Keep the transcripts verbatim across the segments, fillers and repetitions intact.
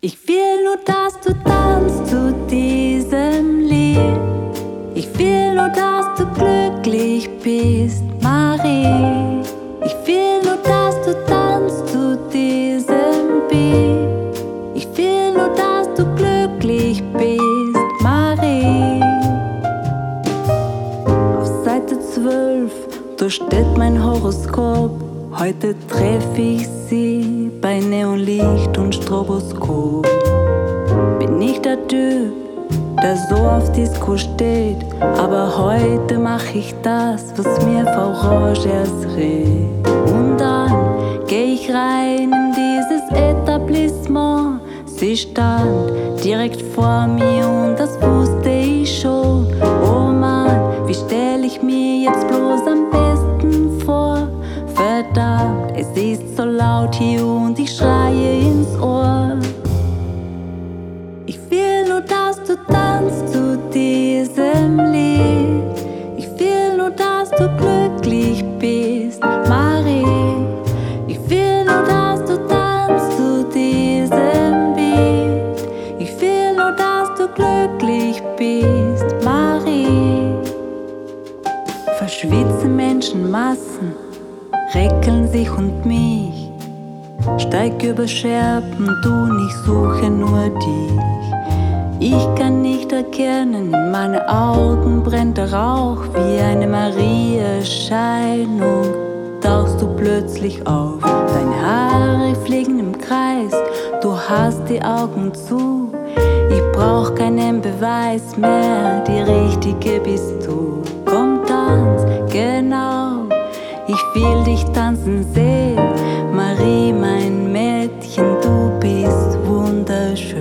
Ich will nur, dass du tanzt zu diesem Lied. Ich will nur, dass du glücklich bist, Marie. Ich will nur, dass du tanzt zu diesem Beat. Ich will nur, dass du glücklich bist, Marie. Auf Seite zwölf, da steht mein Horoskop. Heute treffe ich sie bei Neonlicht und Stroboskop. Bin nicht der Typ, der so auf Disco steht, aber heute mach ich das, was mir Frau Rogers rät. Und dann geh ich rein in dieses Etablissement. Sie stand direkt vor mir und das wusste ich schon. Oh Mann, wie stell ich mir jetzt bloß am besten vor? Verdammt, es ist so laut hier und ich schreie ins Ohr. Ich will nur, dass du tanzt zu diesem Lied. Ich will nur, dass du glücklich bist, Marie. Ich will nur, dass du tanzt zu diesem Beat. Ich will nur, dass du glücklich bist, Marie. Verschwitzte Menschenmassen reckeln sich und mich. Steig über Scherben, du, ich suche nur dich. Ich kann nicht erkennen, in meinen Augen brennt der Rauch. Wie eine Marie-Erscheinung tauchst du plötzlich auf. Deine Haare fliegen im Kreis, du hast die Augen zu. Ich brauch keinen Beweis mehr, die Richtige bist du. Komm, tanz, genau, ich will dich tanzen sehen. Marie, mein Mädchen, du bist wunderschön.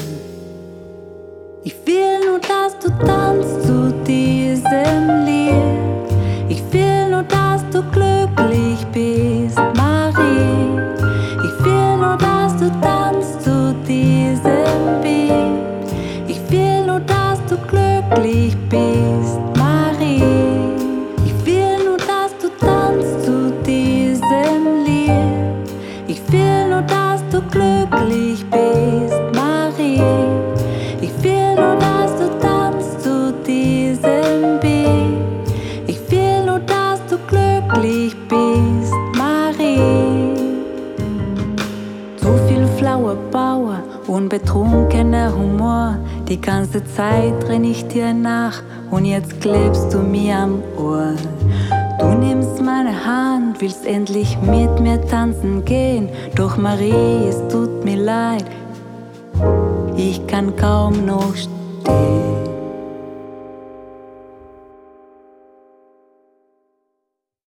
Ich will nur, dass du tanzt zu diesem Lied. Ich will nur, dass du glücklich bist, Marie. Ich will nur, dass du tanzt zu diesem Beat. Ich will nur, dass du glücklich bist, Marie. Ich will nur, dass du tanzt zu diesem Lied. Ich will nur, dass du glücklich bist, Marie. Ich will nur, dass du tanzt zu diesem Beat. Ich will nur, dass du glücklich bist, Marie. Zu viel Flower Power, unbetrunkener Humor. Die ganze Zeit renn ich dir nach und jetzt klebst du mir am Ohr. Du nimmst meine Hand, willst endlich mit mir tanzen gehen. Doch Marie, es tut mir leid, ich kann kaum noch stehen.